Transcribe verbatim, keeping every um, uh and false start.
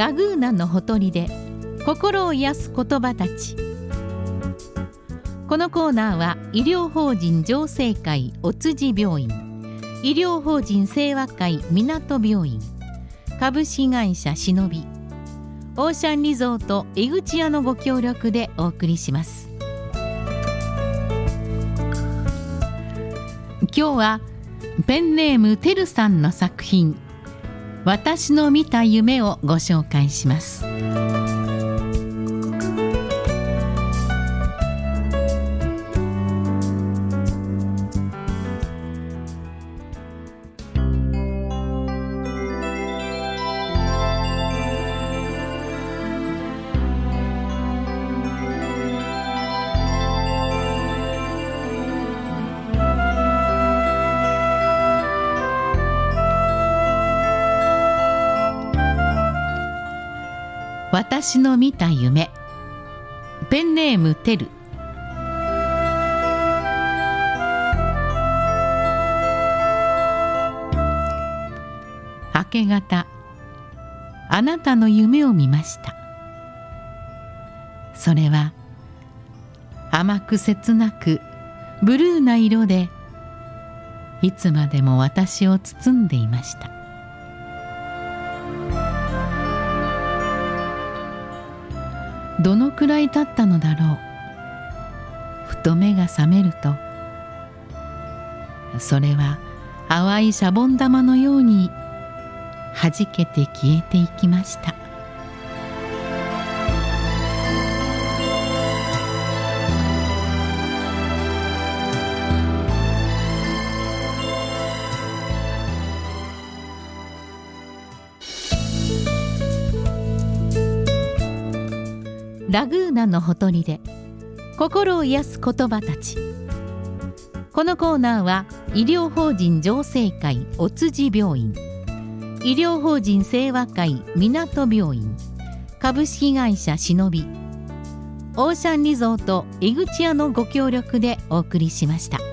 ラグーナのほとりで心を癒す言葉たち。このコーナーは医療法人浄世会お辻病院、医療法人清和会港病院、株式会社しのび、オーシャンリゾート江口屋のご協力でお送りします。今日はペンネームてるさんの作品、私の見た夢をご紹介します。私の見た夢。ペンネームてる。明け方、あなたの夢を見ました。それは甘く切なくブルーな色で、いつまでも私を包んでいました。どのくらい経ったのだろう。ふと目が覚めると、それは淡いシャボン玉のようにはじけて消えていきました。ラグーナのほとりで心を癒す言葉たち。このコーナーは医療法人浄世会お辻病院、医療法人清和会港病院、株式会社しのび、オーシャンリゾート江口屋のご協力でお送りしました。